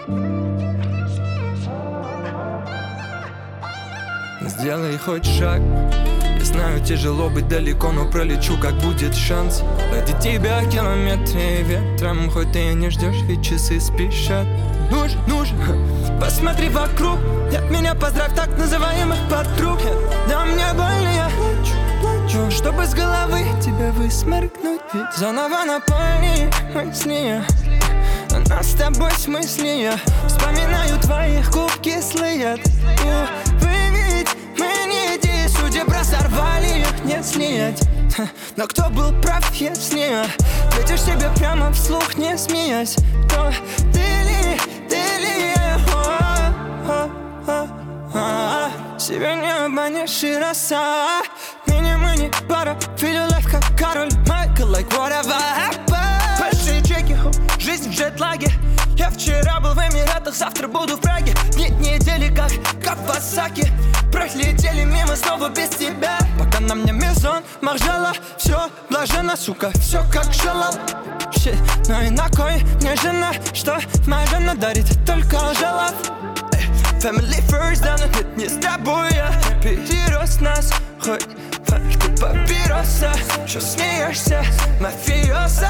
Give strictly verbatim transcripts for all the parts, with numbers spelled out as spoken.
Сделай хоть шаг. Я знаю, тяжело быть далеко, но пролечу, как будет шанс. Ради тебя километры ветром, хоть ты и не ждешь, ведь часы спешат. Нужен, нужен, посмотри вокруг, и от меня поздравь так называемых подруг. Да мне больно, я плачу, плачу, чтобы с головы тебя высморкнуть. Ведь заново наполни мысли, а нас с тобой смысле. Вспоминаю твоих губ кислые. Увы, ведь мы не иди, судеб разорвали их не снять. Но кто был прав, если ответишь себе прямо вслух, не смеясь? То ты ли, ты ли, себя не обманешь и роса. Мини-мини, пара, филю лайф как Кароль Майкл, like whatever happened. Большие чеки, жизнь в джетлаге. Я вчера был в Эмиратах, завтра буду в Праге. Нет недели как Кавасаки. Пролетели мимо снова без тебя. Пока на мне мезон, маржала. Все блаженно, сука, все как желал. Shit, но и на кой мне жена, что моя жена дарит только лжелов. Family first, да, но нет, не с тобой я перерос нас. Хоть пачку папироса, что смеешься, мафиоза.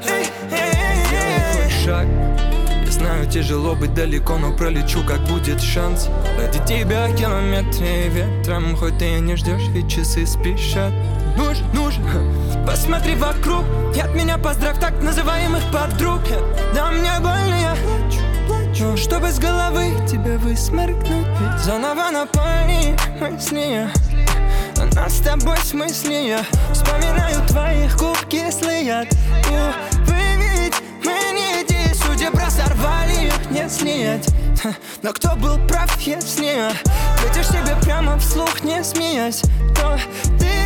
Хоть шаг. Я знаю, тяжело быть далеко, но пролечу, как будет шанс. Ради тебя километры ветром, хоть ты и не ждешь, ведь часы спешат. Нужен, нужен, посмотри вокруг, и от меня поздравь так называемых подруг. Да мне больно, я плачу, плачу, чтобы с головы тебя высморкнуть. Ведь заново наполни мысли, а нас с тобой смысле. Вспоминаю твоих губ кислые. Увы, ведь мы не иди, судеб разорвали их не снять. Но кто был прав, если ответишь себе прямо вслух, не смеясь? То ты